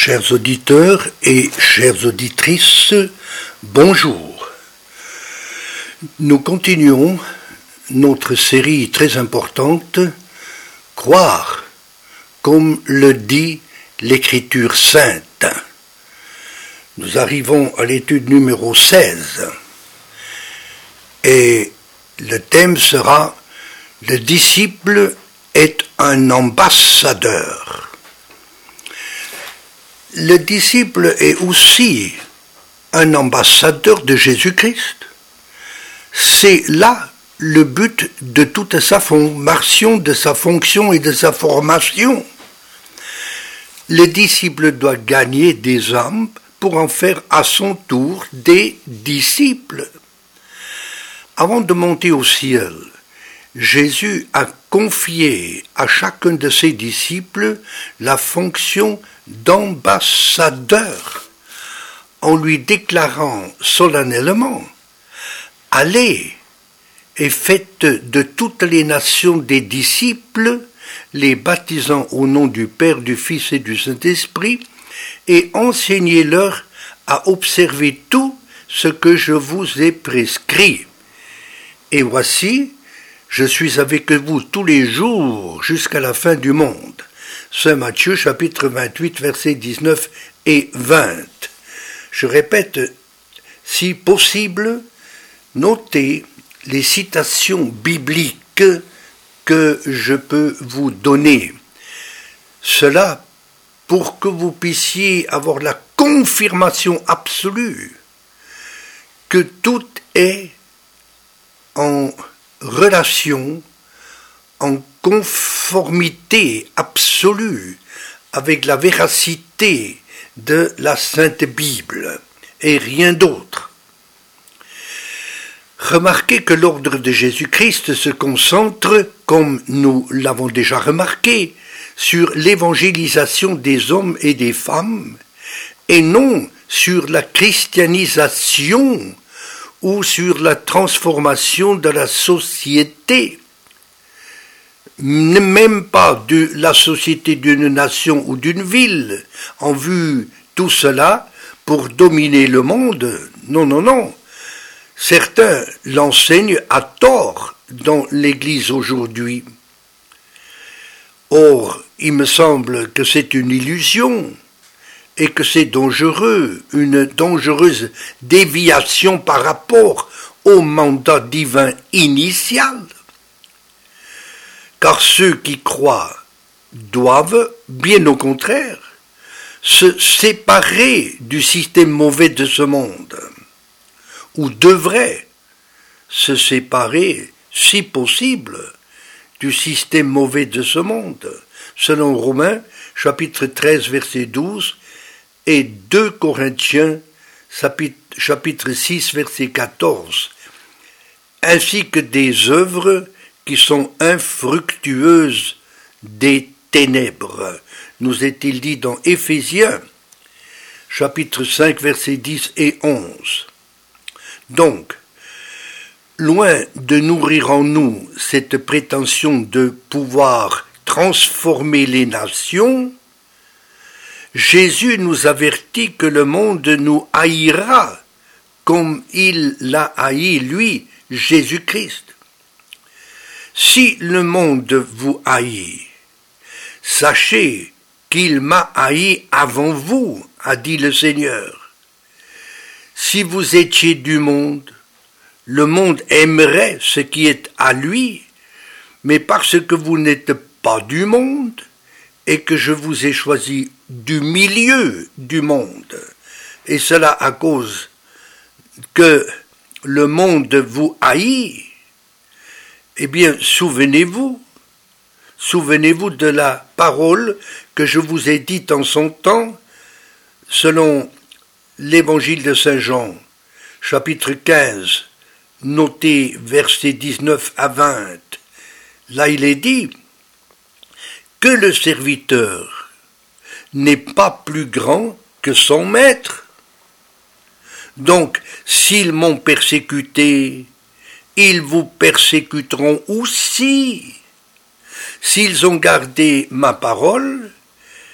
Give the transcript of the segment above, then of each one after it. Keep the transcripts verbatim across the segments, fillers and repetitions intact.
Chers auditeurs et chères auditrices, bonjour. Nous continuons notre série très importante, Croire, comme le dit l'Écriture sainte. Nous arrivons à l'étude numéro seize et le thème sera « Le disciple est un ambassadeur ». Le disciple est aussi un ambassadeur de Jésus-Christ. C'est là le but de toute sa formation, de sa fonction et de sa formation. Le disciple doit gagner des âmes pour en faire à son tour des disciples. Avant de monter au ciel, Jésus a confié à chacun de ses disciples la fonction d'ambassadeur, en lui déclarant solennellement « Allez et faites de toutes les nations des disciples, les baptisant au nom du Père, du Fils et du Saint-Esprit, et enseignez-leur à observer tout ce que je vous ai prescrit. Et voici, je suis avec vous tous les jours jusqu'à la fin du monde. » Saint Matthieu, chapitre vingt-huit, versets dix-neuf et vingt. Je répète, si possible, notez les citations bibliques que je peux vous donner. Cela pour que vous puissiez avoir la confirmation absolue que tout est en relation, en conformité absolue avec la véracité de la Sainte Bible et rien d'autre. Remarquez que l'ordre de Jésus-Christ se concentre, comme nous l'avons déjà remarqué, sur l'évangélisation des hommes et des femmes et non sur la christianisation ou sur la transformation de la société, même pas de la société d'une nation ou d'une ville, en vue tout cela pour dominer le monde. Non, non, non. Certains l'enseignent à tort dans l'Église aujourd'hui. Or, il me semble que c'est une illusion et que c'est dangereux, une dangereuse déviation par rapport au mandat divin initial. Car ceux qui croient doivent, bien au contraire, se séparer du système mauvais de ce monde, ou devraient se séparer, si possible, du système mauvais de ce monde, selon Romains, chapitre treize, verset douze, et deux Corinthiens, chapitre six, verset quatorze, ainsi que des œuvres qui sont infructueuses des ténèbres, nous est-il dit dans Éphésiens, chapitre cinq, versets dix et onze. Donc, loin de nourrir en nous cette prétention de pouvoir transformer les nations, Jésus nous avertit que le monde nous haïra comme il l'a haï, lui, Jésus-Christ. Si le monde vous haït, sachez qu'il m'a haï avant vous, a dit le Seigneur. Si vous étiez du monde, le monde aimerait ce qui est à lui, mais parce que vous n'êtes pas du monde et que je vous ai choisi du milieu du monde, et cela à cause que le monde vous haït, eh bien, souvenez-vous, souvenez-vous de la parole que je vous ai dite en son temps, selon l'évangile de Saint Jean, chapitre quinze, notez versets dix-neuf à vingt. Là, il est dit que le serviteur n'est pas plus grand que son maître. Donc, s'ils m'ont persécuté, ils vous persécuteront aussi. S'ils ont gardé ma parole,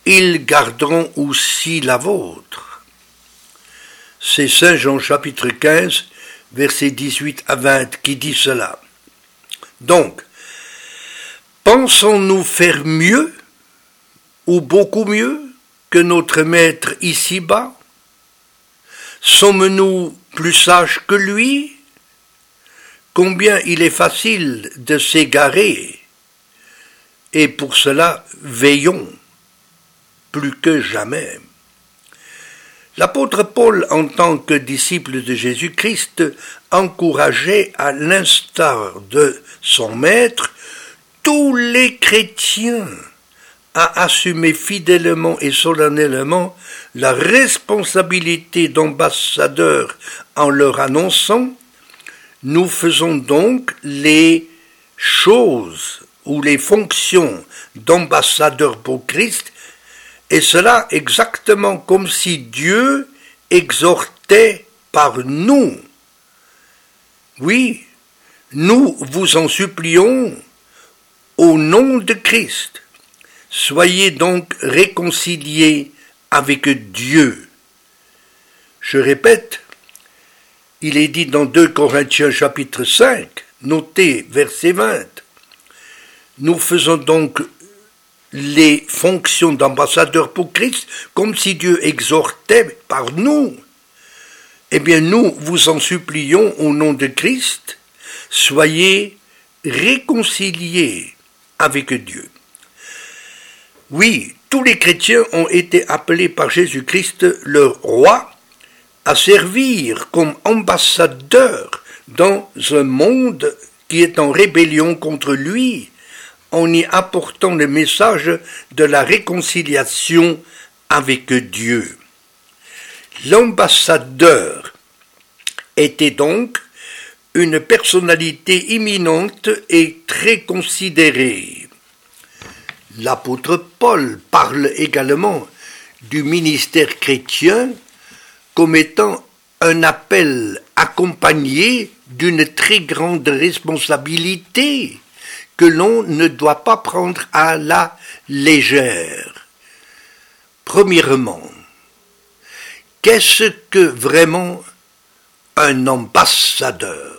ils garderont aussi la vôtre. C'est Saint Jean chapitre quinze, versets dix-huit à vingt qui dit cela. Donc, pensons-nous faire mieux ou beaucoup mieux que notre maître ici-bas? Sommes-nous plus sages que lui? Combien il est facile de s'égarer, et pour cela veillons plus que jamais. L'apôtre Paul, en tant que disciple de Jésus-Christ, encourageait à l'instar de son maître tous les chrétiens à assumer fidèlement et solennellement la responsabilité d'ambassadeur en leur annonçant: nous faisons donc les choses ou les fonctions d'ambassadeur pour Christ, et cela exactement comme si Dieu exhortait par nous. Oui, nous vous en supplions au nom de Christ. Soyez donc réconciliés avec Dieu. Je répète, il est dit dans deux Corinthiens chapitre cinq, notez verset vingt. Nous faisons donc les fonctions d'ambassadeurs pour Christ comme si Dieu exhortait par nous. Eh bien, nous vous en supplions au nom de Christ, soyez réconciliés avec Dieu. Oui, tous les chrétiens ont été appelés par Jésus-Christ, leur roi, à servir comme ambassadeurs dans un monde qui est en rébellion contre lui, en y apportant le message de la réconciliation avec Dieu. L'ambassadeur était donc une personnalité imminente et très considérée. L'apôtre Paul parle également du ministère chrétien comme étant un appel accompagné d'une très grande responsabilité que l'on ne doit pas prendre à la légère. Premièrement, qu'est-ce que vraiment un ambassadeur?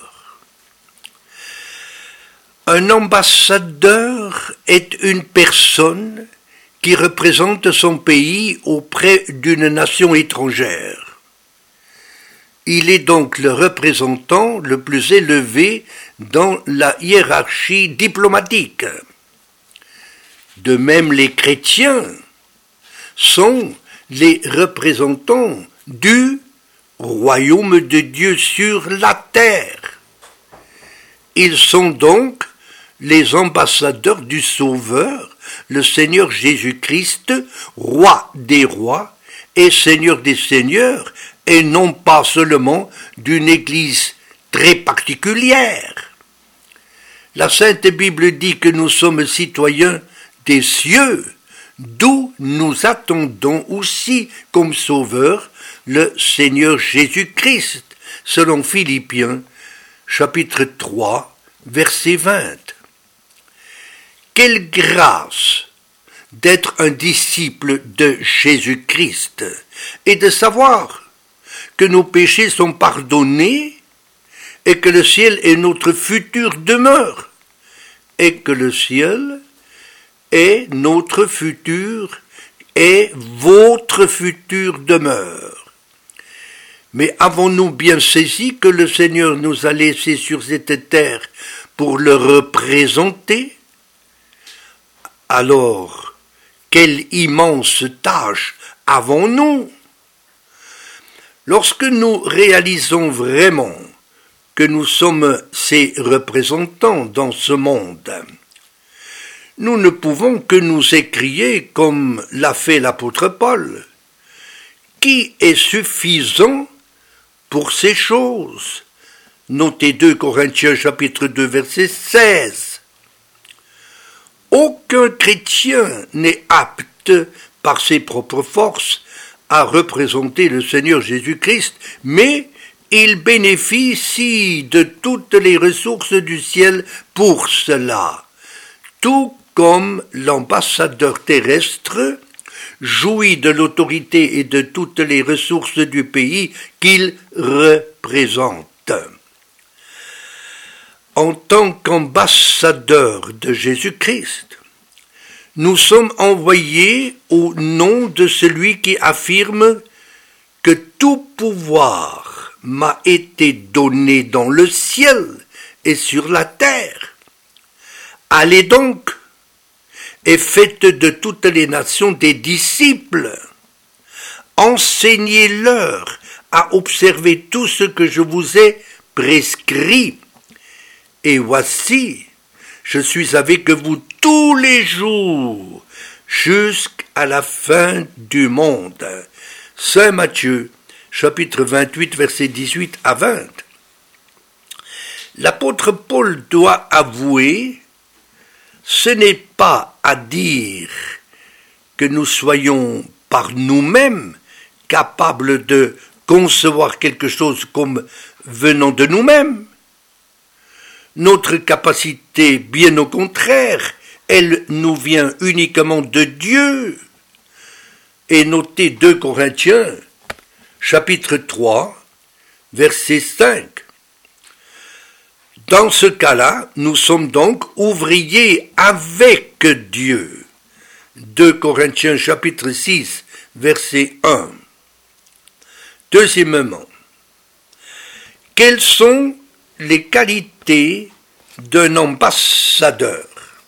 Un ambassadeur est une personne qui représente son pays auprès d'une nation étrangère. Il est donc le représentant le plus élevé dans la hiérarchie diplomatique. De même, les chrétiens sont les représentants du royaume de Dieu sur la terre. Ils sont donc les ambassadeurs du Sauveur, le Seigneur Jésus-Christ, roi des rois et Seigneur des seigneurs, et non pas seulement d'une église très particulière. La Sainte Bible dit que nous sommes citoyens des cieux, d'où nous attendons aussi comme Sauveur le Seigneur Jésus-Christ, selon Philippiens, chapitre trois, verset vingt. Quelle grâce d'être un disciple de Jésus-Christ et de savoir que nos péchés sont pardonnés et que le ciel est notre future demeure et que le ciel est notre future et votre future demeure. Mais avons-nous bien saisi que le Seigneur nous a laissés sur cette terre pour le représenter? Alors, quelle immense tâche avons-nous? Lorsque nous réalisons vraiment que nous sommes ses représentants dans ce monde, nous ne pouvons que nous écrier comme l'a fait l'apôtre Paul, qui est suffisant pour ces choses. Notez deux Corinthiens chapitre deux verset seize. Aucun chrétien n'est apte par ses propres forces à représenter le Seigneur Jésus-Christ, mais il bénéficie de toutes les ressources du ciel pour cela, tout comme l'ambassadeur terrestre jouit de l'autorité et de toutes les ressources du pays qu'il représente. En tant qu'ambassadeurs de Jésus-Christ, nous sommes envoyés au nom de celui qui affirme que tout pouvoir m'a été donné dans le ciel et sur la terre. Allez donc et faites de toutes les nations des disciples. Enseignez-leur à observer tout ce que je vous ai prescrit. Et voici, je suis avec vous tous les jours, jusqu'à la fin du monde. Saint Matthieu, chapitre vingt-huit, versets dix-huit à vingt. L'apôtre Paul doit avouer, ce n'est pas à dire que nous soyons par nous-mêmes capables de concevoir quelque chose comme venant de nous-mêmes. Notre capacité, bien au contraire, elle nous vient uniquement de Dieu. Et notez deux Corinthiens, chapitre trois, verset cinq. Dans ce cas-là, nous sommes donc ouvriers avec Dieu. deux Corinthiens, chapitre six, verset un. Deuxièmement, quelles sont les qualités d'un ambassadeur?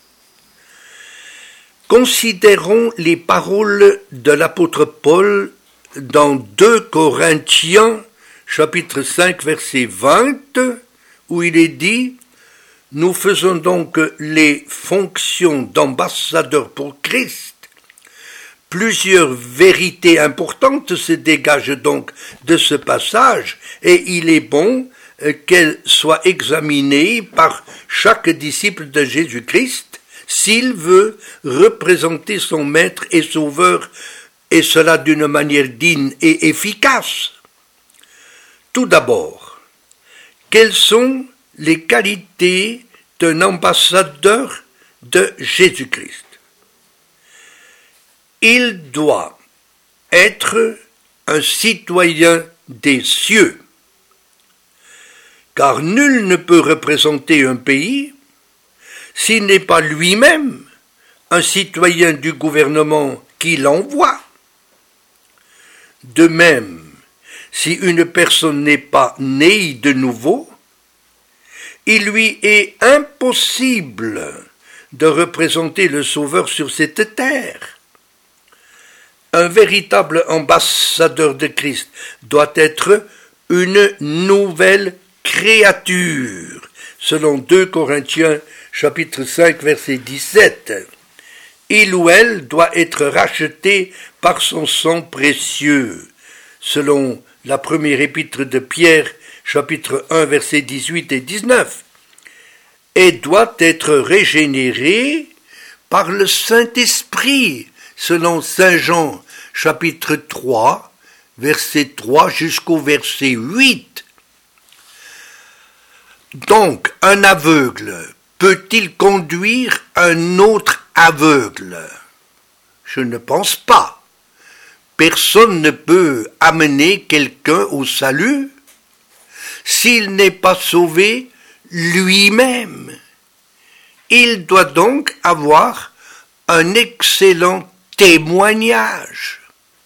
Considérons les paroles de l'apôtre Paul dans deux Corinthiens, chapitre cinq, verset vingt, où il est dit « Nous faisons donc les fonctions d'ambassadeurs pour Christ. Plusieurs vérités importantes se dégagent donc de ce passage et il est bon qu'elles soient examinées par chaque disciple de Jésus-Christ s'il veut représenter son Maître et Sauveur, et cela d'une manière digne et efficace. Tout d'abord, quelles sont les qualités d'un ambassadeur de Jésus-Christ? Il doit être un citoyen des cieux, car nul ne peut représenter un pays s'il n'est pas lui-même un citoyen du gouvernement qui l'envoie. De même, si une personne n'est pas née de nouveau, il lui est impossible de représenter le Sauveur sur cette terre. Un véritable ambassadeur de Christ doit être une nouvelle créature, selon deux Corinthiens chapitre cinq, verset dix-sept. Il ou elle doit être racheté par son sang précieux, selon la première épître de Pierre, chapitre un, versets dix-huit et dix-neuf, et doit être régénéré par le Saint-Esprit, selon saint Jean, chapitre trois, verset trois jusqu'au verset huit. Donc, un aveugle peut-il conduire un autre aveugle? Je ne pense pas. Personne ne peut amener quelqu'un au salut s'il n'est pas sauvé lui-même. Il doit donc avoir un excellent témoignage.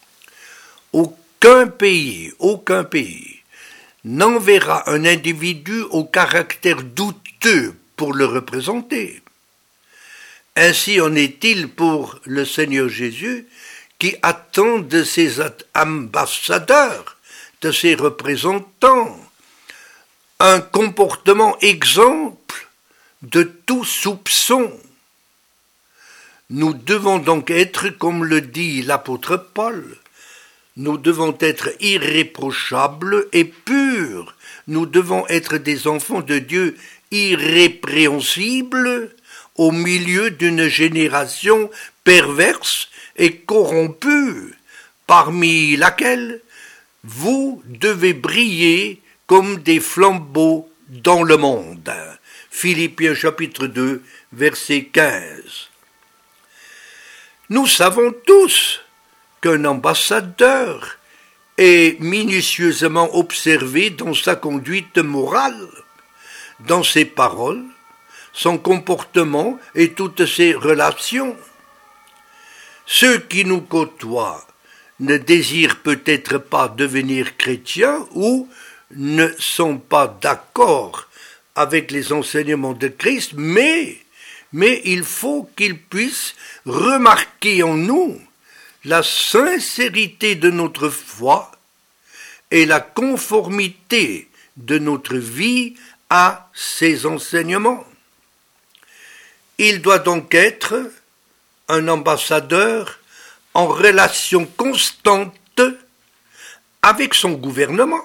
Aucun pays, aucun pays n'enverra un individu au caractère douteux pour le représenter. Ainsi en est-il pour le Seigneur Jésus qui attend de ses ambassadeurs, de ses représentants, un comportement exemple de tout soupçon. Nous devons donc être, comme le dit l'apôtre Paul, nous devons être irréprochables et purs. Nous devons être des enfants de Dieu irrépréhensibles au milieu d'une génération perverse et corrompue, parmi laquelle vous devez briller comme des flambeaux dans le monde. Philippiens chapitre deux, verset quinze. Nous savons tous qu'un ambassadeur est minutieusement observé dans sa conduite morale, dans ses paroles, son comportement et toutes ses relations. Ceux qui nous côtoient ne désirent peut-être pas devenir chrétiens ou ne sont pas d'accord avec les enseignements de Christ, mais, mais il faut qu'ils puissent remarquer en nous la sincérité de notre foi et la conformité de notre vie à ces enseignements. Il doit donc être un ambassadeur en relation constante avec son gouvernement.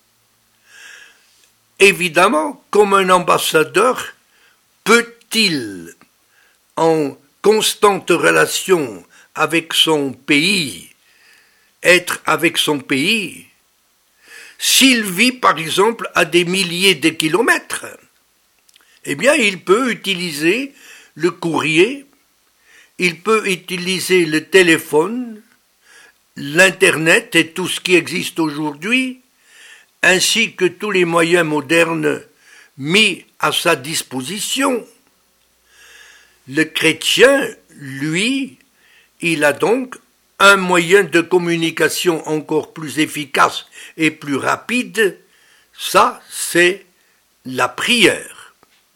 Évidemment, comme un ambassadeur peut-il, en constante relation avec son pays, être avec son pays, s'il vit par exemple à des milliers de kilomètres, eh bien il peut utiliser le courrier, il peut utiliser le téléphone, l'internet et tout ce qui existe aujourd'hui, ainsi que tous les moyens modernes mis à sa disposition. Le chrétien, lui, il a donc un moyen de communication encore plus efficace et plus rapide, ça c'est la prière.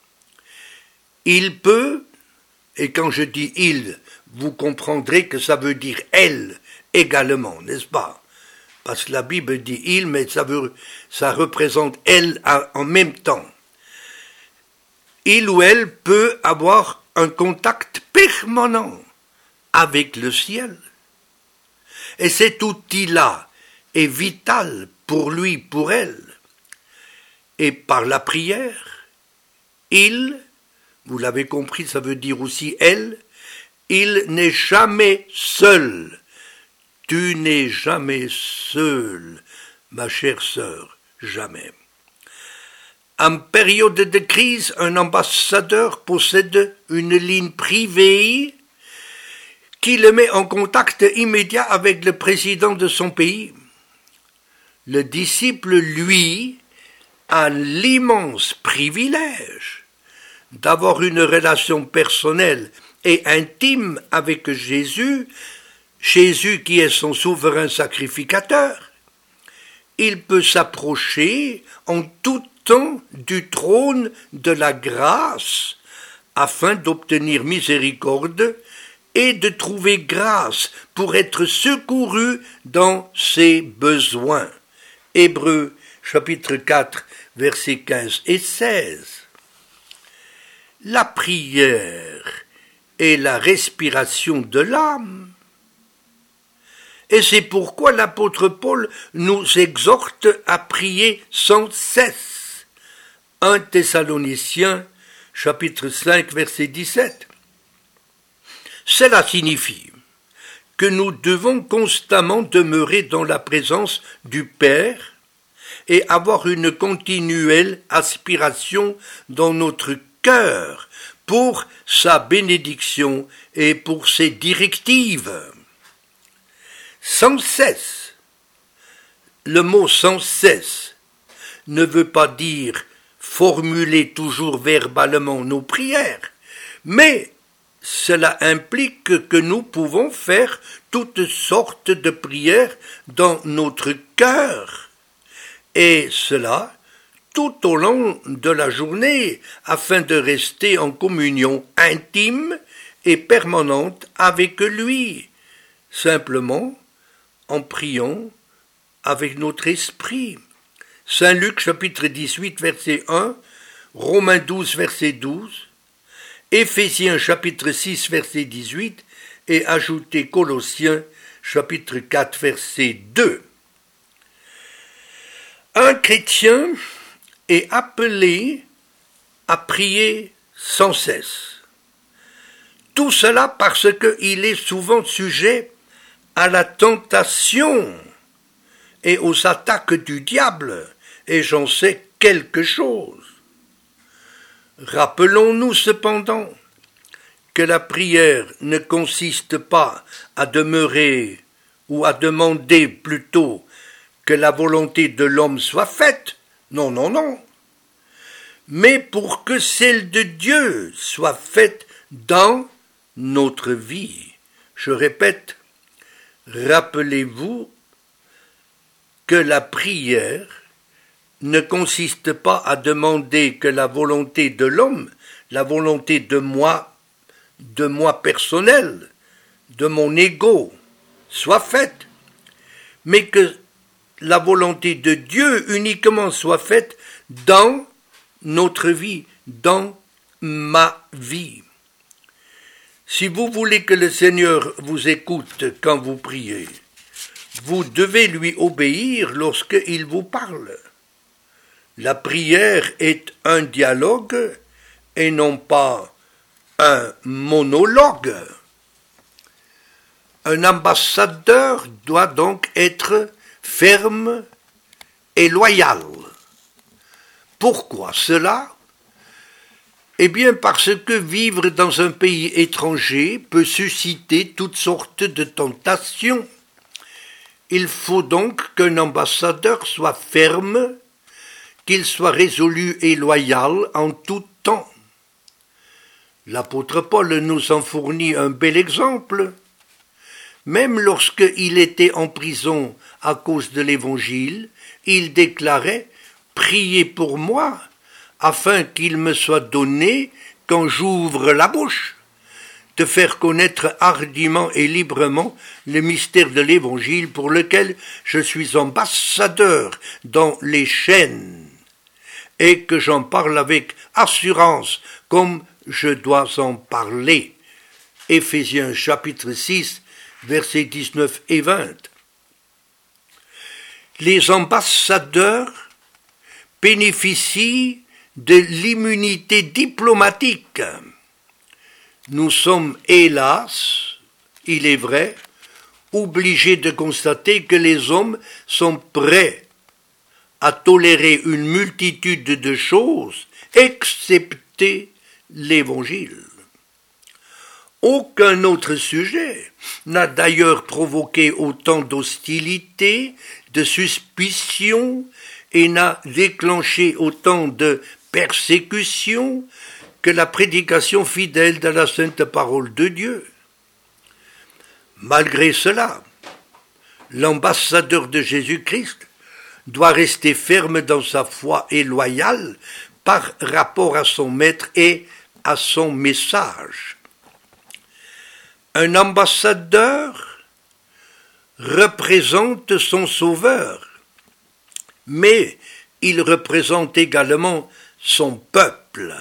Il peut, et quand je dis il, vous comprendrez que ça veut dire elle également, n'est-ce pas? Parce que la Bible dit il, mais ça, veut, ça représente elle en même temps. Il ou elle peut avoir un contact permanent avec le ciel. Et cet outil-là est vital pour lui, pour elle. Et par la prière, il, vous l'avez compris, ça veut dire aussi elle, il n'est jamais seul. Tu n'es jamais seul, ma chère sœur, jamais. En période de crise, un ambassadeur possède une ligne privée qui le met en contact immédiat avec le président de son pays. Le disciple, lui, a l'immense privilège d'avoir une relation personnelle et intime avec Jésus, Jésus qui est son souverain sacrificateur. Il peut s'approcher en tout temps du trône de la grâce afin d'obtenir miséricorde et de trouver grâce pour être secouru dans ses besoins. Hébreux chapitre quatre, versets quinze et seize. La prière est la respiration de l'âme. Et c'est pourquoi l'apôtre Paul nous exhorte à prier sans cesse. un Thessaloniciens chapitre cinq, verset dix-sept. Cela signifie que nous devons constamment demeurer dans la présence du Père et avoir une continuelle aspiration dans notre cœur pour sa bénédiction et pour ses directives. Sans cesse. Le mot sans cesse ne veut pas dire formuler toujours verbalement nos prières, mais cela implique que nous pouvons faire toutes sortes de prières dans notre cœur, et cela tout au long de la journée, afin de rester en communion intime et permanente avec lui, simplement en priant avec notre esprit. Saint Luc chapitre dix-huit verset un, Romains douze verset douze, Éphésiens chapitre six verset dix-huit et ajoutez Colossiens chapitre quatre verset deux. Un chrétien est appelé à prier sans cesse. Tout cela parce qu'il est souvent sujet à la tentation et aux attaques du diable, et j'en sais quelque chose. Rappelons-nous cependant que la prière ne consiste pas à demeurer ou à demander plutôt que la volonté de l'homme soit faite. Non, non, non. Mais pour que celle de Dieu soit faite dans notre vie. Je répète, rappelez-vous que la prière ne consiste pas à demander que la volonté de l'homme, la volonté de moi, de moi personnel, de mon ego, soit faite, mais que la volonté de Dieu uniquement soit faite dans notre vie, dans ma vie. Si vous voulez que le Seigneur vous écoute quand vous priez, vous devez lui obéir lorsqu'il vous parle. La prière est un dialogue et non pas un monologue. Un ambassadeur doit donc être ferme et loyal. Pourquoi cela? Eh bien parce que vivre dans un pays étranger peut susciter toutes sortes de tentations. Il faut donc qu'un ambassadeur soit ferme, qu'il soit résolu et loyal en tout temps. L'apôtre Paul nous en fournit un bel exemple. Même lorsqu'il était en prison à cause de l'Évangile, il déclarait « Priez pour moi, afin qu'il me soit donné, quand j'ouvre la bouche, de faire connaître hardiment et librement le mystère de l'Évangile pour lequel je suis ambassadeur dans les chaînes, et que j'en parle avec assurance, comme je dois en parler. » Éphésiens chapitre six, versets dix-neuf et vingt. Les ambassadeurs bénéficient de l'immunité diplomatique. Nous sommes, hélas, il est vrai, obligés de constater que les hommes sont prêts à tolérer une multitude de choses, excepté l'Évangile. Aucun autre sujet n'a d'ailleurs provoqué autant d'hostilité, de suspicion et n'a déclenché autant de persécution que la prédication fidèle de la sainte parole de Dieu. Malgré cela, l'ambassadeur de Jésus-Christ doit rester ferme dans sa foi et loyal par rapport à son maître et à son message. Un ambassadeur représente son sauveur, mais il représente également son peuple.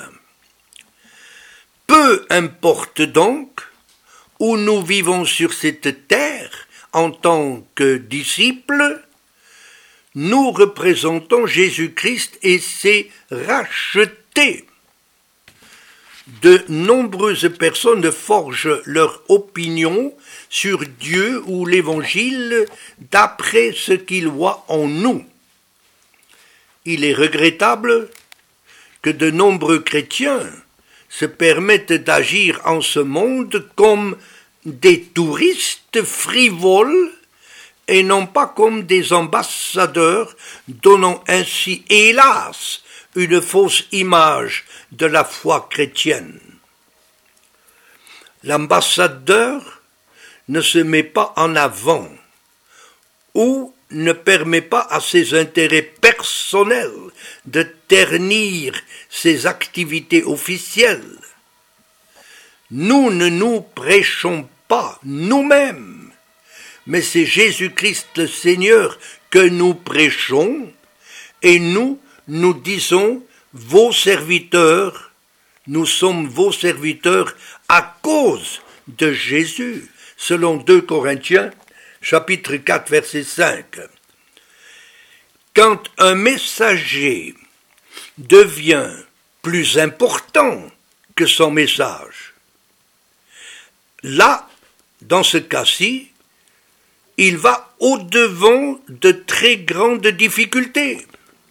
Peu importe donc où nous vivons sur cette terre en tant que disciples, nous représentons Jésus-Christ et ses rachetés. De nombreuses personnes forgent leur opinion sur Dieu ou l'Évangile d'après ce qu'ils voient en nous. Il est regrettable que de nombreux chrétiens se permettent d'agir en ce monde comme des touristes frivoles et non pas comme des ambassadeurs, donnant ainsi, hélas, une fausse image de la foi chrétienne. L'ambassadeur ne se met pas en avant ou ne permet pas à ses intérêts personnels de ternir ses activités officielles. Nous ne nous prêchons pas nous-mêmes, mais c'est Jésus-Christ le Seigneur que nous prêchons, et nous, nous disons, vos serviteurs, nous sommes vos serviteurs à cause de Jésus, selon deux Corinthiens, chapitre quatre, verset cinq. Quand un messager devient plus important que son message, là, dans ce cas-ci, il va au-devant de très grandes difficultés.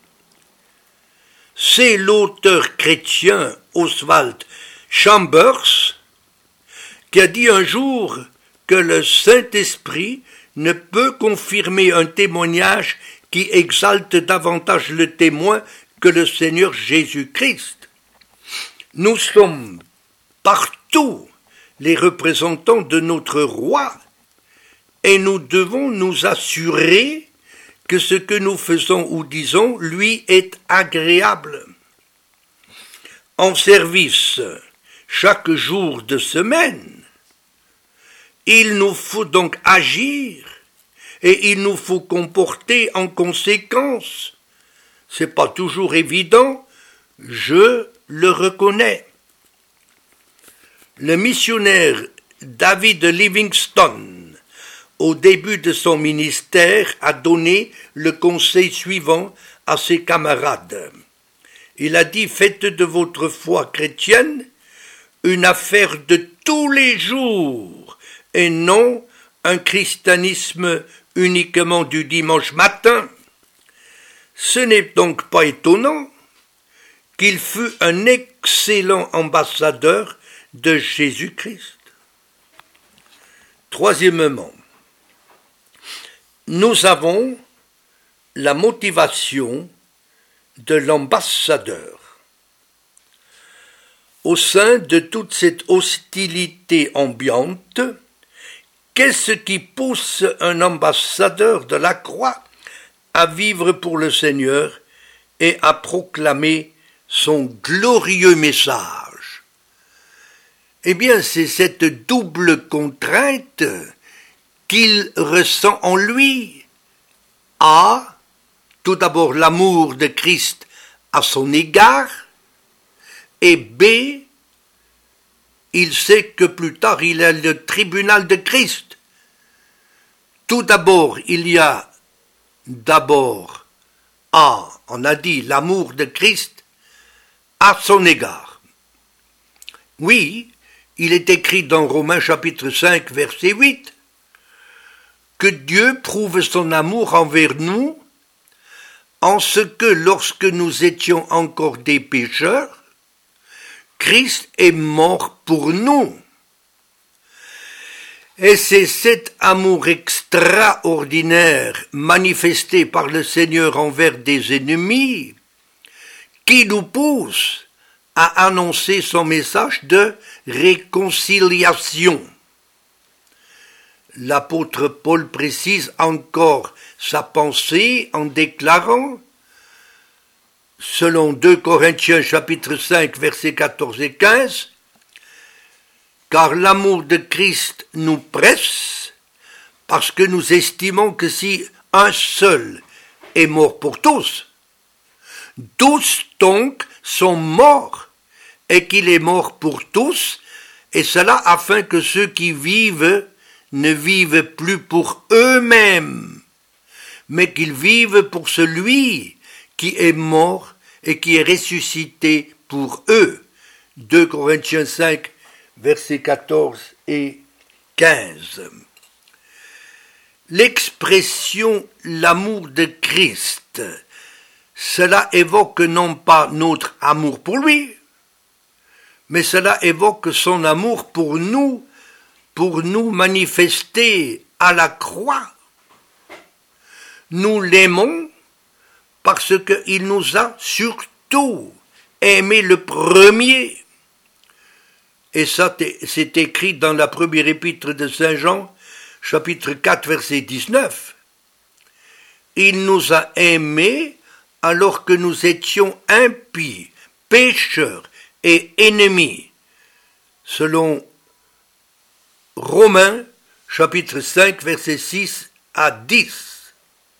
C'est l'auteur chrétien Oswald Chambers qui a dit un jour que le Saint-Esprit ne peut confirmer un témoignage qui exalte davantage le témoin que le Seigneur Jésus-Christ. Nous sommes partout les représentants de notre roi et nous devons nous assurer que ce que nous faisons ou disons lui est agréable. En service, chaque jour de semaine, il nous faut donc agir et il nous faut comporter en conséquence. C'est pas toujours évident, je le reconnais. Le missionnaire David Livingstone, au début de son ministère, a donné le conseil suivant à ses camarades. Il a dit « Faites de votre foi chrétienne une affaire de tous les jours et non un christianisme uniquement du dimanche matin. » Ce n'est donc pas étonnant qu'il fut un excellent ambassadeur de Jésus-Christ. Troisièmement, nous avons la motivation de l'ambassadeur. Au sein de toute cette hostilité ambiante, qu'est-ce qui pousse un ambassadeur de la croix à vivre pour le Seigneur et à proclamer son glorieux message? Eh bien, c'est cette double contrainte qu'il ressent en lui. A, tout d'abord l'amour de Christ à son égard, et B, il sait que plus tard il y a le tribunal de Christ. Tout d'abord, il y a d'abord A, on a dit l'amour de Christ à son égard. Oui, il est écrit dans Romains chapitre cinq, verset huit, que Dieu prouve son amour envers nous en ce que lorsque nous étions encore des pécheurs, Christ est mort pour nous. Et c'est cet amour extraordinaire manifesté par le Seigneur envers des ennemis qui nous pousse à annoncer son message de réconciliation. L'apôtre Paul précise encore sa pensée en déclarant, selon deux Corinthiens chapitre cinq, versets quatorze et quinze, « Car l'amour de Christ nous presse, parce que nous estimons que si un seul est mort pour tous, tous donc sont morts, et qu'il est mort pour tous, et cela afin que ceux qui vivent ne vivent plus pour eux-mêmes, mais qu'ils vivent pour celui qui est mort et qui est ressuscité pour eux. » deux Corinthiens cinq, versets quatorze et quinze. L'expression « l'amour de Christ », cela évoque non pas notre amour pour lui, mais cela évoque son amour pour nous, pour nous manifester à la croix. Nous l'aimons parce qu'il nous a surtout aimé le premier. Et ça, c'est écrit dans la première épître de Saint Jean, chapitre quatre, verset dix-neuf. Il nous a aimés alors que nous étions impies, pécheurs et ennemis, selon Romains, chapitre cinq, versets six à dix.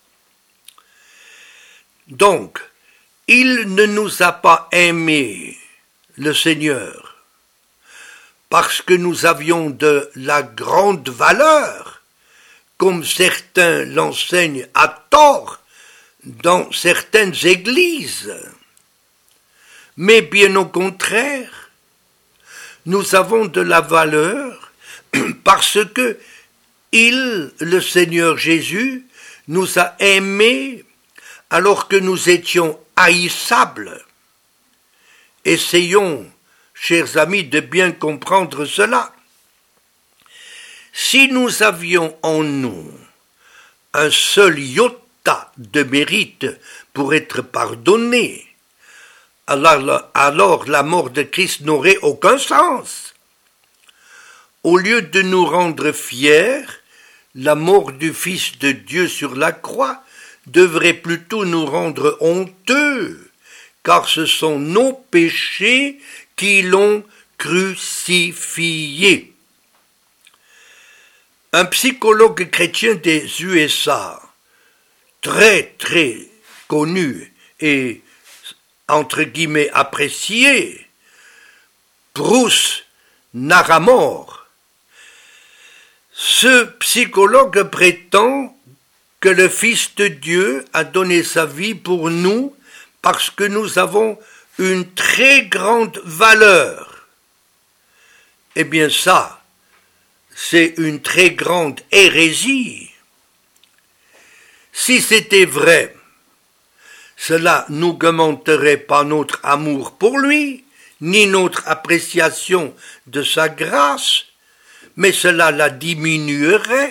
Donc, il ne nous a pas aimés, le Seigneur, parce que nous avions de la grande valeur, comme certains l'enseignent à tort dans certaines églises. Mais bien au contraire, nous avons de la valeur parce que il, le Seigneur Jésus, nous a aimés alors que nous étions haïssables. Essayons, chers amis, de bien comprendre cela. Si nous avions en nous un seul iota de mérite pour être pardonné, alors, alors la mort de Christ n'aurait aucun sens. Au lieu de nous rendre fiers, la mort du Fils de Dieu sur la croix devrait plutôt nous rendre honteux, car ce sont nos péchés qui l'ont crucifié. Un psychologue chrétien des U S A, très très connu et entre guillemets apprécié, Bruce Naramore, ce psychologue prétend que le Fils de Dieu a donné sa vie pour nous parce que nous avons une très grande valeur. Eh bien ça, c'est une très grande hérésie. Si c'était vrai, cela n'augmenterait pas notre amour pour lui, ni notre appréciation de sa grâce, mais cela la diminuerait.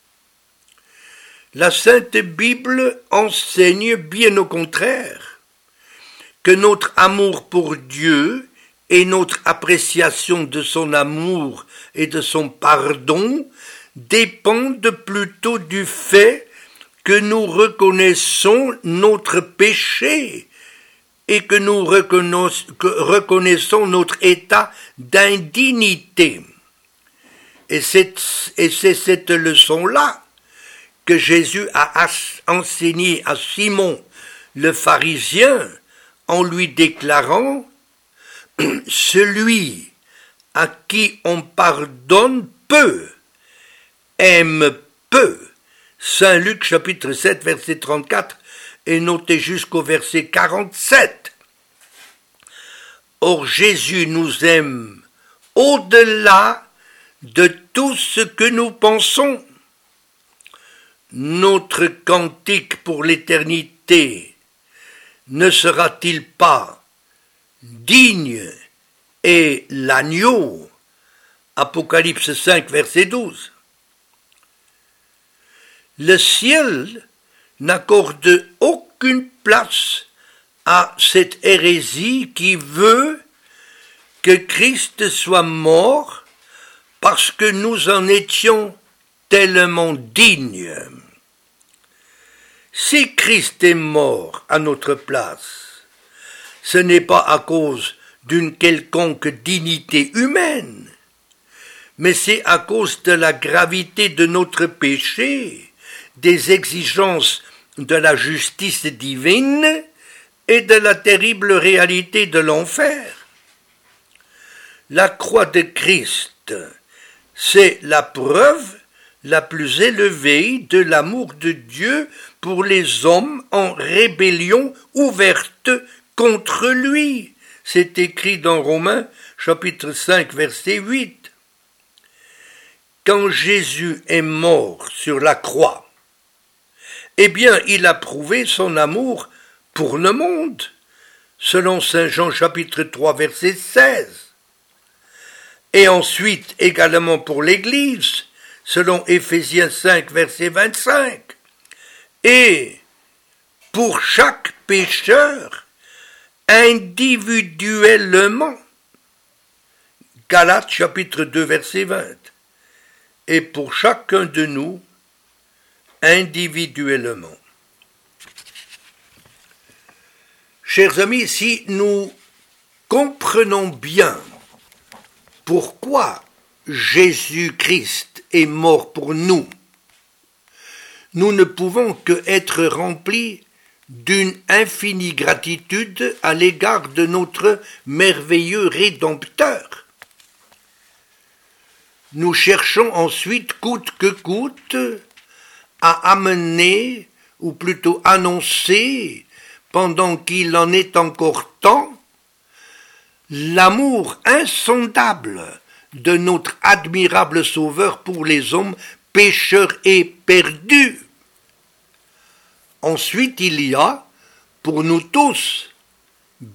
La Sainte Bible enseigne bien au contraire que notre amour pour Dieu et notre appréciation de son amour et de son pardon dépendent plutôt du fait que nous reconnaissons notre péché et que nous reconnaissons notre état d'indignité. Et c'est, et c'est cette leçon-là que Jésus a enseigné à Simon le pharisien en lui déclarant « Celui à qui on pardonne peu, aime peu ». Saint Luc chapitre sept verset trente-quatre est noté jusqu'au verset quarante-sept. Or Jésus nous aime au-delà de tout ce que nous pensons. Notre cantique pour l'éternité ne sera-t-il pas digne et l'agneau? Apocalypse cinq verset douze. Le ciel n'accorde aucune place à cette hérésie qui veut que Christ soit mort parce que nous en étions tellement dignes. Si Christ est mort à notre place, ce n'est pas à cause d'une quelconque dignité humaine, mais c'est à cause de la gravité de notre péché, des exigences de la justice divine et de la terrible réalité de l'enfer. La croix de Christ, c'est la preuve la plus élevée de l'amour de Dieu pour les hommes en rébellion ouverte contre lui. C'est écrit dans Romains chapitre cinq verset huit. Quand Jésus est mort sur la croix, eh bien il a prouvé son amour pour le monde, selon saint Jean chapitre trois verset seize. Et ensuite également pour l'Église, selon Éphésiens cinq verset vingt-cinq. Et pour chaque pécheur, individuellement, Galates chapitre deux verset vingt. Et pour chacun de nous, individuellement. Chers amis, si nous comprenons bien pourquoi Jésus-Christ est mort pour nous, nous ne pouvons que être remplis d'une infinie gratitude à l'égard de notre merveilleux Rédempteur. Nous cherchons ensuite, coûte que coûte, à amener, ou plutôt annoncer, pendant qu'il en est encore temps, l'amour insondable de notre admirable Sauveur pour les hommes pécheurs et perdus. Ensuite, il y a, pour nous tous, B,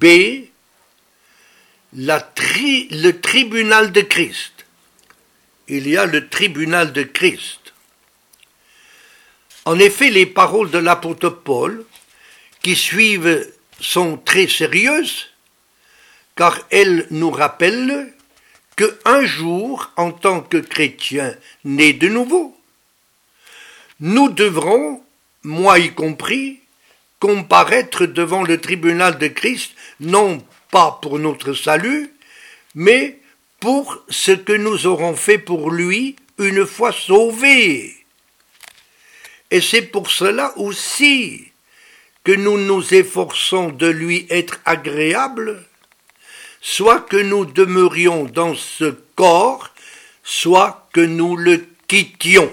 la tri, le tribunal de Christ. Il y a le tribunal de Christ. En effet, les paroles de l'apôtre Paul qui suivent sont très sérieuses, car elles nous rappellent qu'un jour, en tant que chrétiens nés de nouveau, nous devrons, moi y compris, comparaître devant le tribunal de Christ, non pas pour notre salut, mais pour ce que nous aurons fait pour lui une fois sauvés. Et c'est pour cela aussi que nous nous efforçons de lui être agréables, soit que nous demeurions dans ce corps, soit que nous le quittions.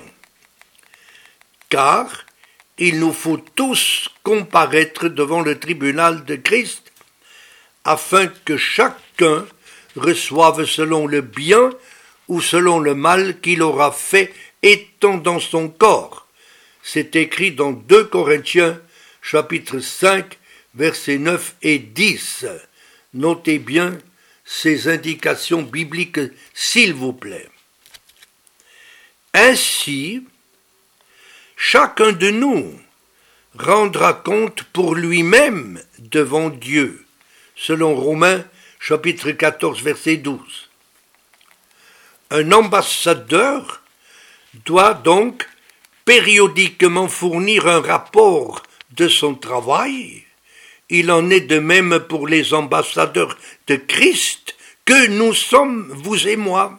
Car il nous faut tous comparaître devant le tribunal de Christ, afin que chacun reçoive selon le bien ou selon le mal qu'il aura fait étant dans son corps. C'est écrit dans deux Corinthiens, chapitre cinq, versets neuf et dix. Notez bien ces indications bibliques, s'il vous plaît. Ainsi, chacun de nous rendra compte pour lui-même devant Dieu, selon Romains, chapitre quatorze, verset douze. Un ambassadeur doit donc périodiquement fournir un rapport de son travail. Il en est de même pour les ambassadeurs de Christ que nous sommes, vous et moi.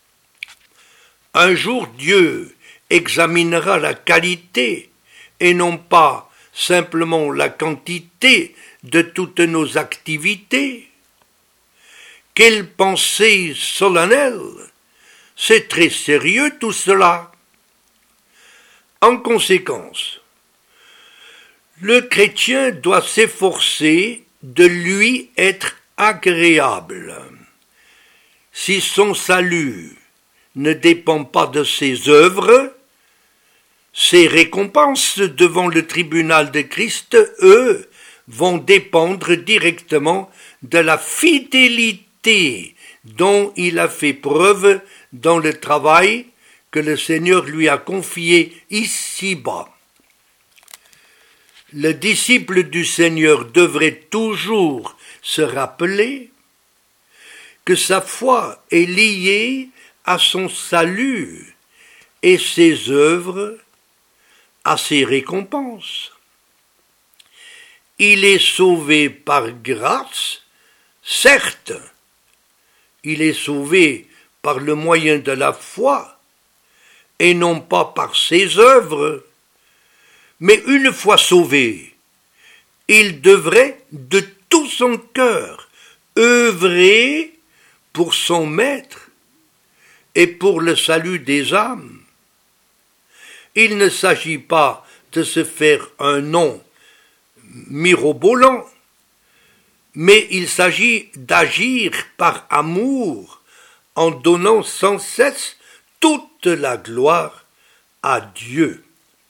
Un jour, Dieu examinera la qualité et non pas simplement la quantité de toutes nos activités. Quelle pensée solennelle! C'est très sérieux tout cela. En conséquence, le chrétien doit s'efforcer de lui être agréable. Si son salut ne dépend pas de ses œuvres, ses récompenses devant le tribunal de Christ, eux, vont dépendre directement de la fidélité dont il a fait preuve dans le travail que le Seigneur lui a confié ici-bas. Le disciple du Seigneur devrait toujours se rappeler que sa foi est liée à son salut et ses œuvres à ses récompenses. Il est sauvé par grâce, certes, il est sauvé par le moyen de la foi et non pas par ses œuvres. Mais une fois sauvé, il devrait de tout son cœur œuvrer pour son maître et pour le salut des âmes. Il ne s'agit pas de se faire un nom mirobolant, mais il s'agit d'agir par amour en donnant sans cesse toute la gloire à Dieu.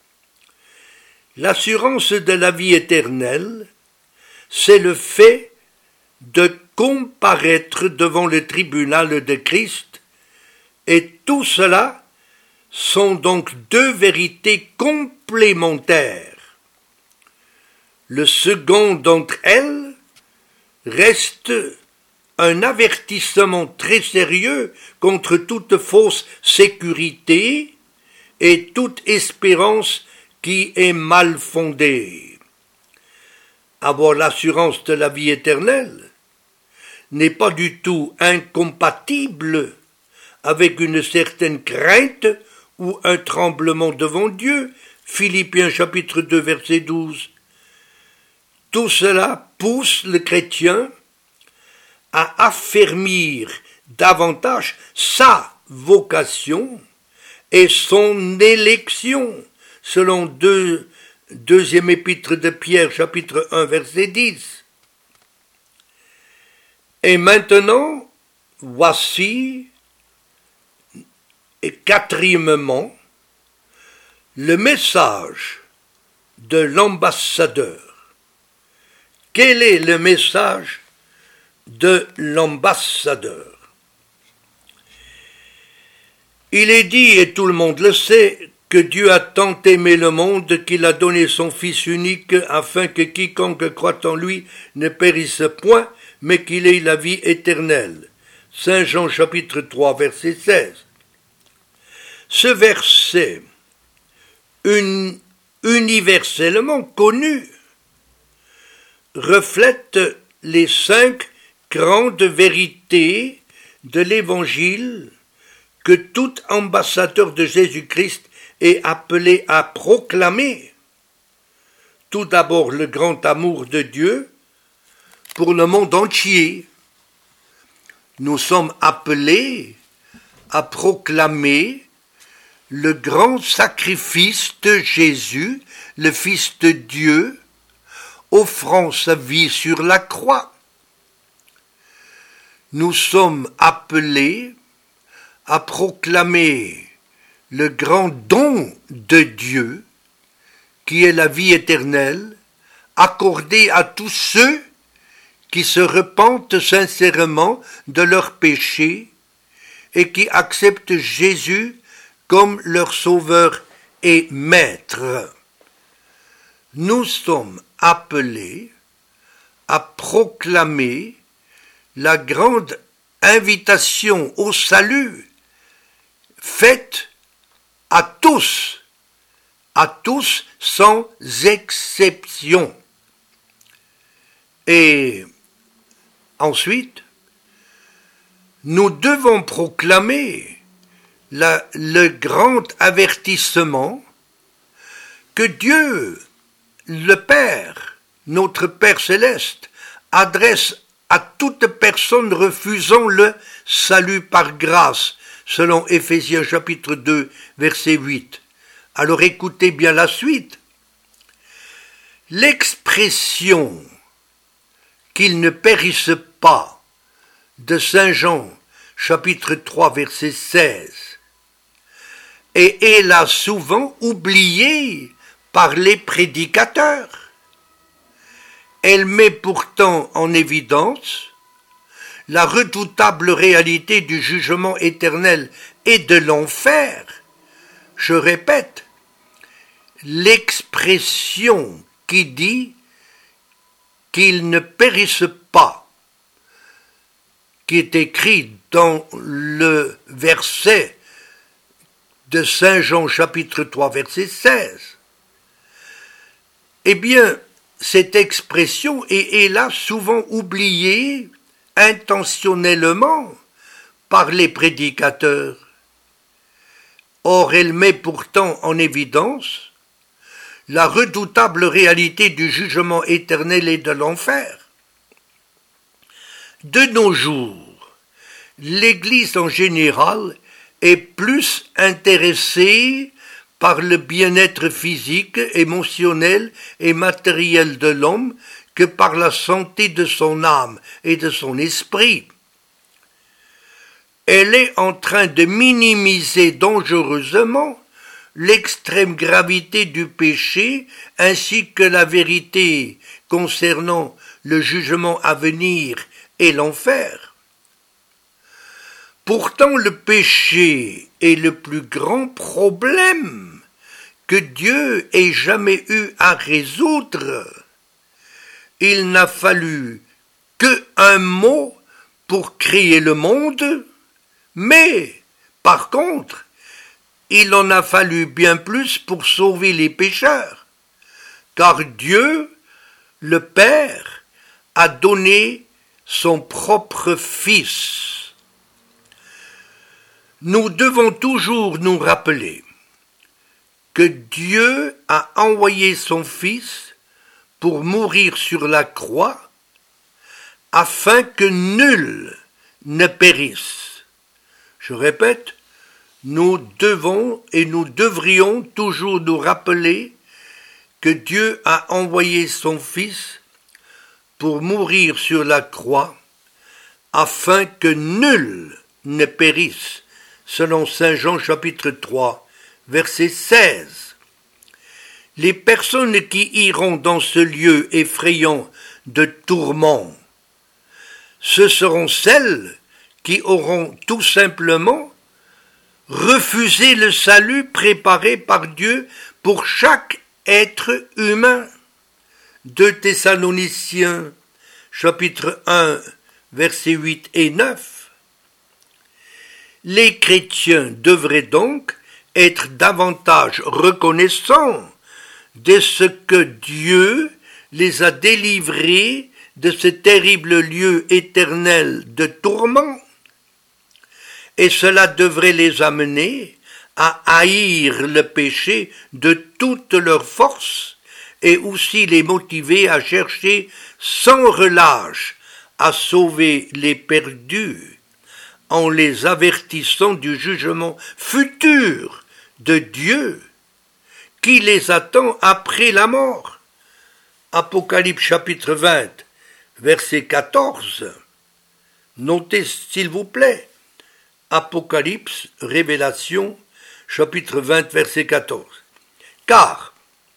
L'assurance de la vie éternelle, c'est le fait de comparaître devant le tribunal de Christ, et tout cela sont donc deux vérités complémentaires. Le second d'entre elles reste un avertissement très sérieux contre toute fausse sécurité et toute espérance qui est mal fondée. Avoir l'assurance de la vie éternelle n'est pas du tout incompatible avec une certaine crainte ou un tremblement devant Dieu. Philippiens chapitre deux verset douze. Tout cela pousse le chrétien à affermir davantage sa vocation et son élection, selon deux, deuxième épître de Pierre, chapitre un, verset dix. Et maintenant, voici, et quatrièmement, le message de l'ambassadeur. Quel est le message de l'ambassadeur? Il est dit, et tout le monde le sait, que Dieu a tant aimé le monde qu'il a donné son Fils unique afin que quiconque croit en lui ne périsse point, mais qu'il ait la vie éternelle. Saint Jean chapitre trois verset seize. Ce verset, un, universellement connu, reflète les cinq grandes vérités de l'Évangile que tout ambassadeur de Jésus-Christ est appelé à proclamer. Tout d'abord, le grand amour de Dieu pour le monde entier. Nous sommes appelés à proclamer le grand sacrifice de Jésus, le Fils de Dieu, offrant sa vie sur la croix. Nous sommes appelés à proclamer le grand don de Dieu, qui est la vie éternelle, accordée à tous ceux qui se repentent sincèrement de leurs péchés et qui acceptent Jésus comme leur sauveur et maître. Nous sommes appelés à proclamer la grande invitation au salut faite à tous, à tous sans exception. Et ensuite, nous devons proclamer la, le grand avertissement que Dieu, le Père, notre Père céleste, adresse à toute personne refusant le salut par grâce, selon Éphésiens chapitre deux, verset huit. Alors écoutez bien la suite. L'expression « qu'il ne périsse pas » de Saint Jean chapitre trois, verset seize est hélas souvent oubliée par les prédicateurs. Elle met pourtant en évidence la redoutable réalité du jugement éternel et de l'enfer. Je répète, l'expression qui dit qu'il ne périsse pas, qui est écrit dans le verset de Saint Jean chapitre trois, verset seize, eh bien, cette expression est hélas souvent oubliée intentionnellement par les prédicateurs. Or, elle met pourtant en évidence la redoutable réalité du jugement éternel et de l'enfer. De nos jours, l'Église en général est plus intéressée par le bien-être physique, émotionnel et matériel de l'homme que par la santé de son âme et de son esprit. Elle est en train de minimiser dangereusement l'extrême gravité du péché ainsi que la vérité concernant le jugement à venir et l'enfer. Pourtant, le péché est le plus grand problème que Dieu ait jamais eu à résoudre. Il n'a fallu qu'un mot pour créer le monde, mais, par contre, il en a fallu bien plus pour sauver les pécheurs, car Dieu, le Père, a donné son propre Fils. Nous devons toujours nous rappeler que Dieu a envoyé son Fils pour mourir sur la croix, afin que nul ne périsse. Je répète, nous devons et nous devrions toujours nous rappeler que Dieu a envoyé son Fils pour mourir sur la croix, afin que nul ne périsse, selon Saint Jean chapitre trois, verset seize. Les personnes qui iront dans ce lieu effrayant de tourment, ce seront celles qui auront tout simplement refuser le salut préparé par Dieu pour chaque être humain. deux Thessaloniciens, chapitre un, versets huit et neuf. Les chrétiens devraient donc être davantage reconnaissants de ce que Dieu les a délivrés de ce terrible lieu éternel de tourment, et cela devrait les amener à haïr le péché de toute leur force et aussi les motiver à chercher sans relâche à sauver les perdus en les avertissant du jugement futur de Dieu qui les attend après la mort. Apocalypse chapitre vingt, verset quatorze. Notez s'il vous plaît. Apocalypse, Révélation, chapitre vingt, verset quatorze. Car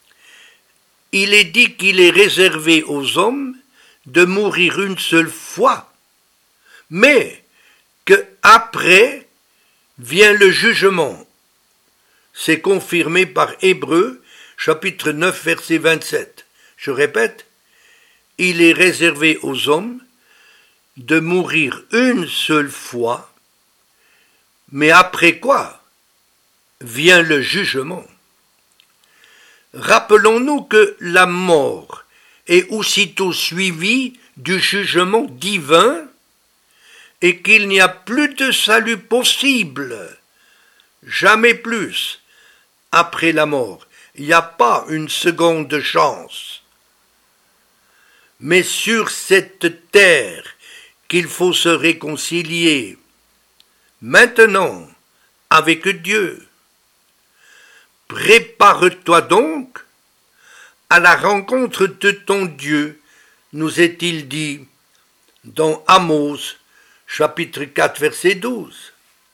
il est dit qu'il est réservé aux hommes de mourir une seule fois, mais que après vient le jugement. C'est confirmé par Hébreux, chapitre neuf, verset vingt-sept. Je répète, il est réservé aux hommes de mourir une seule fois, mais après quoi vient le jugement. Rappelons-nous que la mort est aussitôt suivie du jugement divin et qu'il n'y a plus de salut possible, jamais plus, après la mort. Il n'y a pas une seconde chance. Mais sur cette terre qu'il faut se réconcilier maintenant avec Dieu. Prépare-toi donc à la rencontre de ton Dieu, nous est-il dit dans Amos, chapitre quatre, verset douze.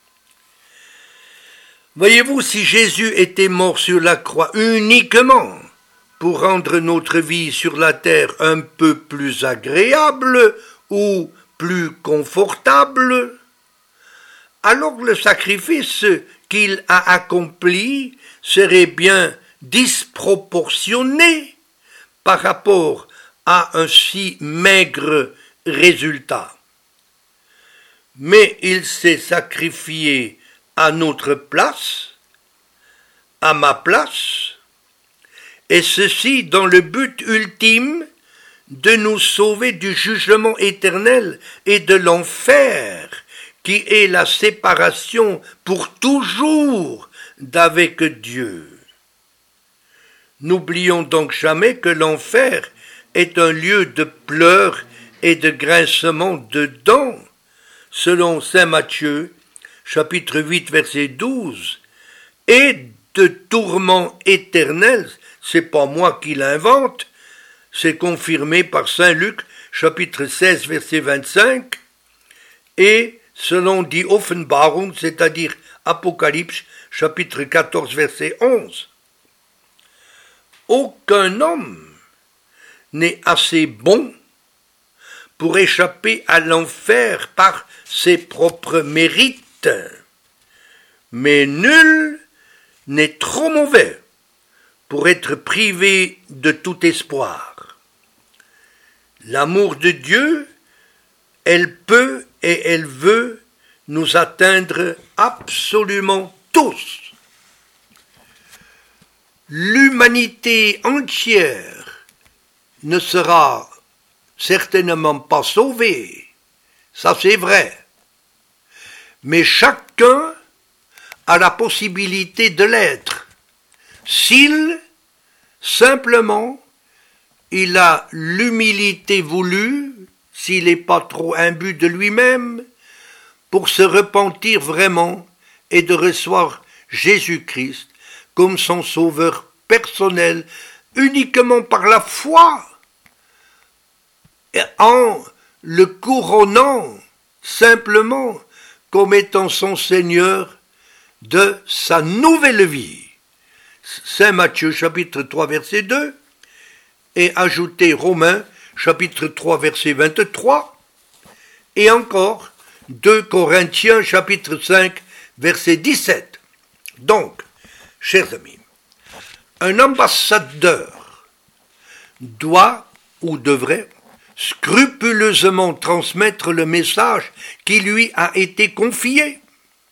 Voyez-vous, si Jésus était mort sur la croix uniquement pour rendre notre vie sur la terre un peu plus agréable ou plus confortable, alors le sacrifice qu'il a accompli serait bien disproportionné par rapport à un si maigre résultat. Mais il s'est sacrifié à notre place, à ma place, et ceci dans le but ultime de nous sauver du jugement éternel et de l'enfer, qui est la séparation pour toujours d'avec Dieu. N'oublions donc jamais que l'enfer est un lieu de pleurs et de grincement de dents, selon saint Matthieu, chapitre huit, verset douze, et de tourments éternels, c'est pas moi qui l'invente, c'est confirmé par saint Luc, chapitre seize, verset vingt-cinq, et selon dit Offenbarung, c'est-à-dire Apocalypse, chapitre quatorze, verset onze. Aucun homme n'est assez bon pour échapper à l'enfer par ses propres mérites, mais nul n'est trop mauvais pour être privé de tout espoir. L'amour de Dieu, elle peut et elle veut nous atteindre absolument tous. L'humanité entière ne sera certainement pas sauvée, ça c'est vrai, mais chacun a la possibilité de l'être, s'il, simplement, il a l'humilité voulue, s'il n'est pas trop imbu de lui-même, pour se repentir vraiment et de recevoir Jésus-Christ comme son sauveur personnel, uniquement par la foi, en le couronnant simplement comme étant son Seigneur de sa nouvelle vie. Saint Matthieu chapitre trois verset deux et ajoutez Romains chapitre trois verset vingt-trois et encore deux Corinthiens chapitre cinq verset dix-sept. Donc, chers amis, un ambassadeur doit ou devrait scrupuleusement transmettre le message qui lui a été confié.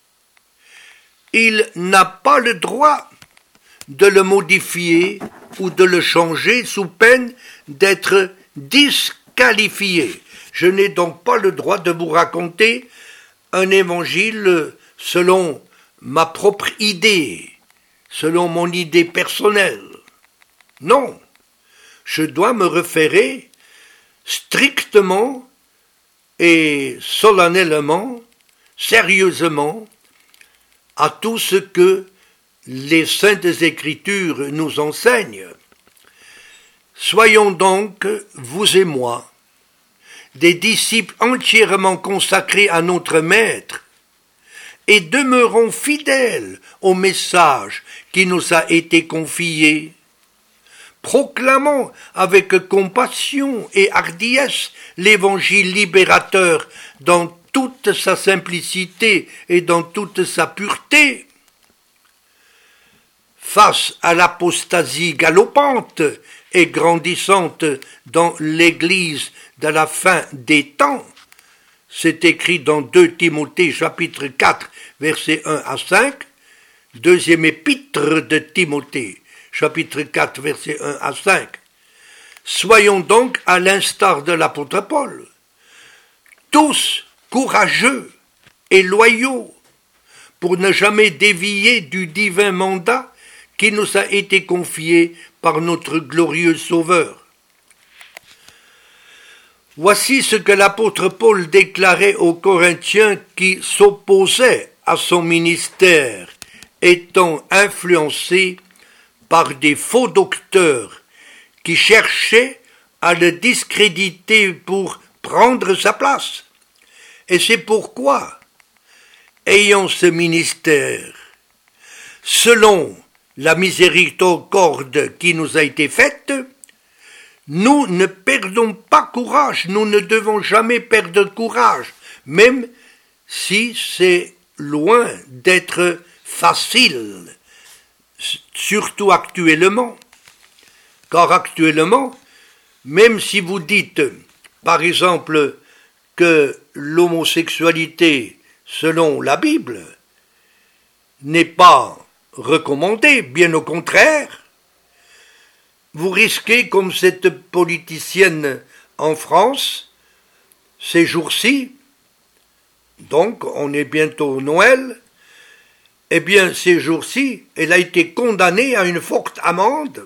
Il n'a pas le droit de le modifier ou de le changer sous peine d'être disqualifié. Je n'ai donc pas le droit de vous raconter un évangile selon ma propre idée, selon mon idée personnelle. Non, je dois me référer strictement et solennellement, sérieusement, à tout ce que les Saintes Écritures nous enseignent. Soyons donc, vous et moi, des disciples entièrement consacrés à notre Maître, et demeurons fidèles au message qui nous a été confié. Proclamons avec compassion et hardiesse l'évangile libérateur dans toute sa simplicité et dans toute sa pureté. Face à l'apostasie galopante et grandissante dans l'Église de la fin des temps, c'est écrit dans deux Timothée chapitre quatre versets un à cinq, deuxième épître de Timothée chapitre quatre versets un à cinq. Soyons donc à l'instar de l'apôtre Paul, tous courageux et loyaux pour ne jamais dévier du divin mandat qui nous a été confié par notre glorieux Sauveur. Voici ce que l'apôtre Paul déclarait aux Corinthiens qui s'opposaient à son ministère, étant influencés par des faux docteurs qui cherchaient à le discréditer pour prendre sa place. Et c'est pourquoi, ayant ce ministère, selon la miséricorde qui nous a été faite, nous ne perdons pas courage, nous ne devons jamais perdre courage, même si c'est loin d'être facile, surtout actuellement. Car actuellement, même si vous dites, par exemple, que l'homosexualité, selon la Bible, n'est pas recommandée, bien au contraire, vous risquez, comme cette politicienne en France, ces jours-ci, donc on est bientôt au Noël, eh bien ces jours-ci, elle a été condamnée à une forte amende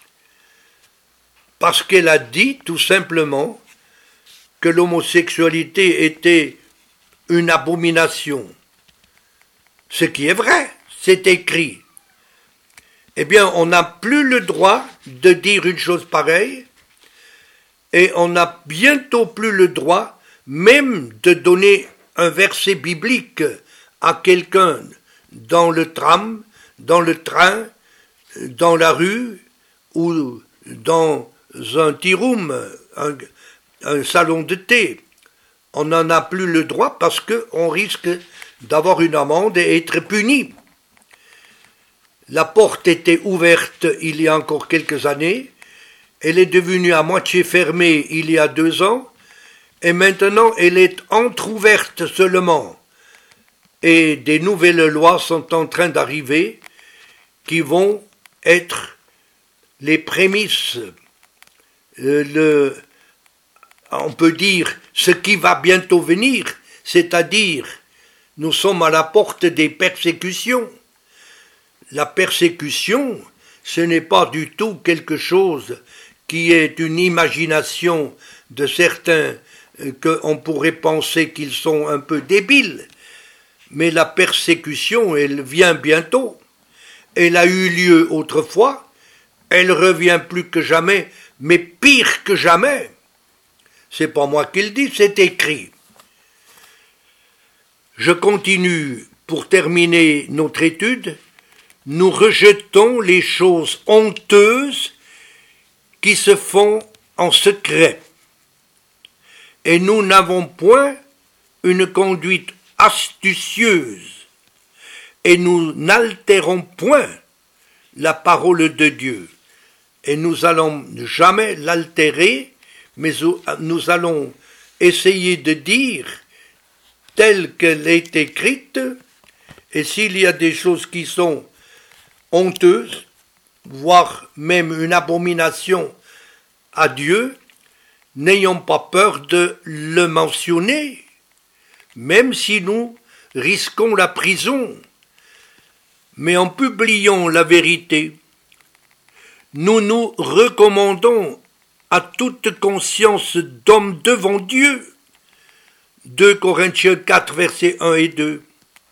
parce qu'elle a dit tout simplement que l'homosexualité était une abomination. Ce qui est vrai, c'est écrit. Eh bien, on n'a plus le droit de dire une chose pareille, et on n'a bientôt plus le droit même de donner un verset biblique à quelqu'un dans le tram, dans le train, dans la rue, ou dans un tea room, un, un salon de thé. On n'en a plus le droit parce qu'on risque d'avoir une amende et être puni. La porte était ouverte il y a encore quelques années, elle est devenue à moitié fermée il y a deux ans, et maintenant elle est entr'ouverte seulement. Et des nouvelles lois sont en train d'arriver qui vont être les prémices, euh, le, on peut dire ce qui va bientôt venir, c'est-à-dire nous sommes à la porte des persécutions. La persécution, ce n'est pas du tout quelque chose qui est une imagination de certains euh, qu'on pourrait penser qu'ils sont un peu débiles. Mais la persécution, elle vient bientôt. Elle a eu lieu autrefois, elle revient plus que jamais, mais pire que jamais. C'est pas moi qui le dis, c'est écrit. Je continue pour terminer notre étude. Nous rejetons les choses honteuses qui se font en secret. Et nous n'avons point une conduite astucieuse et nous n'altérons point la parole de Dieu. Et nous allons jamais l'altérer, mais nous allons essayer de dire telle qu'elle est écrite, et s'il y a des choses qui sont honteuses, voire même une abomination à Dieu, n'ayons pas peur de le mentionner, même si nous risquons la prison. Mais en publiant la vérité, nous nous recommandons à toute conscience d'homme devant Dieu. deux Corinthiens quatre, versets un et deux.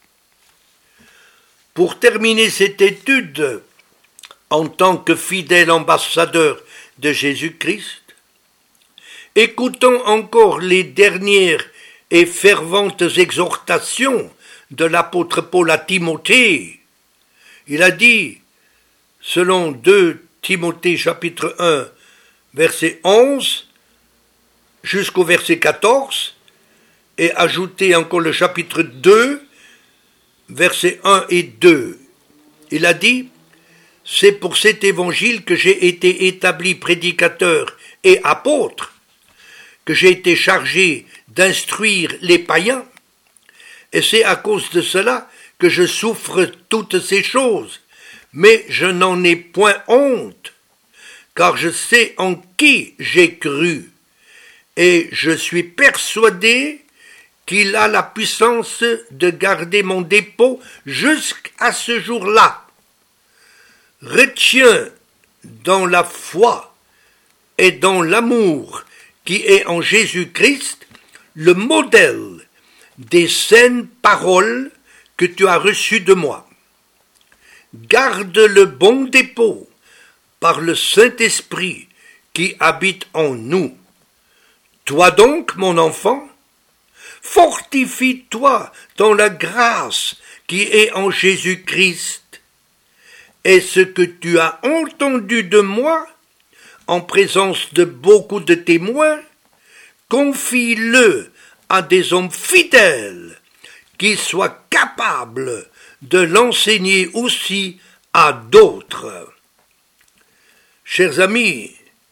Pour terminer cette étude, en tant que fidèle ambassadeur de Jésus-Christ, écoutons encore les dernières et ferventes exhortations de l'apôtre Paul à Timothée. Il a dit, selon deux Timothée chapitre un, verset onze, jusqu'au verset quatorze, et ajouté encore le chapitre deux, versets un et deux. Il a dit, « C'est pour cet évangile que j'ai été établi prédicateur et apôtre, que j'ai été chargé d'instruire les païens, et c'est à cause de cela que je souffre toutes ces choses, mais je n'en ai point honte, car je sais en qui j'ai cru, et je suis persuadé qu'il a la puissance de garder mon dépôt jusqu'à ce jour-là. Retiens dans la foi et dans l'amour qui est en Jésus-Christ le modèle des saines paroles que tu as reçues de moi. Garde le bon dépôt par le Saint-Esprit qui habite en nous. Toi donc, mon enfant, fortifie-toi dans la grâce qui est en Jésus-Christ. Et ce que tu as entendu de moi, en présence de beaucoup de témoins, confie-le à des hommes fidèles qui soient capables de l'enseigner aussi à d'autres. Chers amis,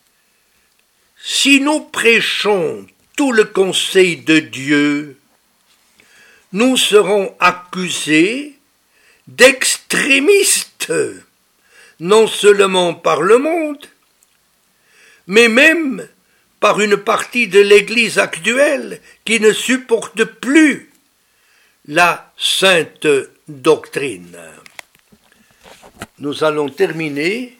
si nous prêchons tout le conseil de Dieu, nous serons accusés d'extrémistes, non seulement par le monde, mais même par une partie de l'Église actuelle qui ne supporte plus la sainte doctrine. Nous allons terminer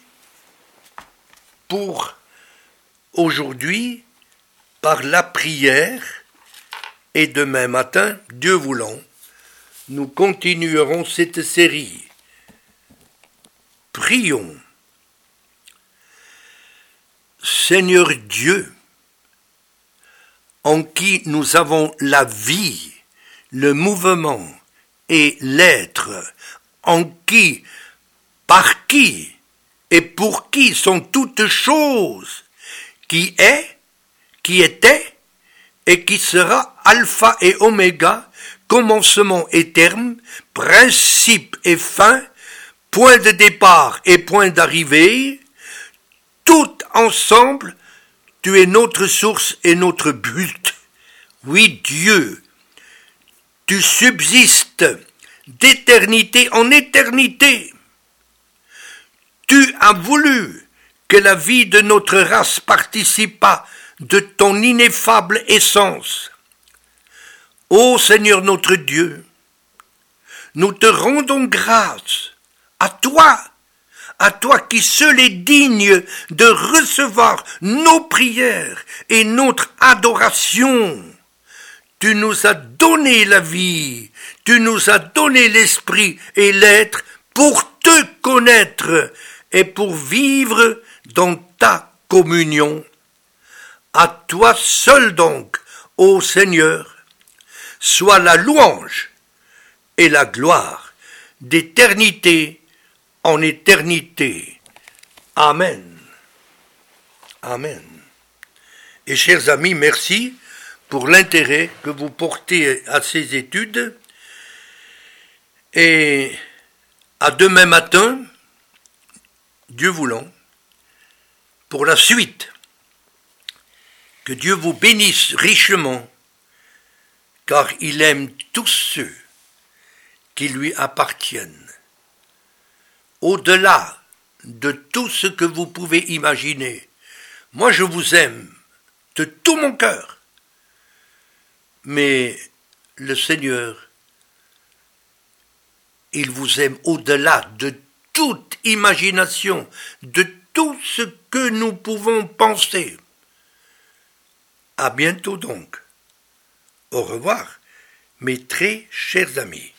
pour aujourd'hui par la prière, et demain matin, Dieu voulant, nous continuerons cette série. Prions. Seigneur Dieu, en qui nous avons la vie, le mouvement et l'être, en qui, par qui et pour qui sont toutes choses, qui est, qui était et qui sera alpha et oméga, commencement et terme, principe et fin, point de départ et point d'arrivée, tout ensemble, tu es notre source et notre but. Oui, Dieu, tu subsistes d'éternité en éternité. Tu as voulu que la vie de notre race participât de ton ineffable essence. Ô Seigneur notre Dieu, nous te rendons grâce à toi, à toi qui seul est digne de recevoir nos prières et notre adoration. Tu nous as donné la vie, tu nous as donné l'esprit et l'être pour te connaître et pour vivre dans ta communion. À toi seul donc, ô Seigneur, soit la louange et la gloire d'éternité en éternité. Amen. Amen. Et chers amis, merci pour l'intérêt que vous portez à ces études. Et À demain matin, Dieu voulant, pour la suite. Que Dieu vous bénisse richement, car il aime tous ceux qui lui appartiennent. Au-delà de tout ce que vous pouvez imaginer, moi je vous aime de tout mon cœur. Mais le Seigneur, il vous aime au-delà de toute imagination, de tout ce que nous pouvons penser. À bientôt donc. Au revoir, mes très chers amis.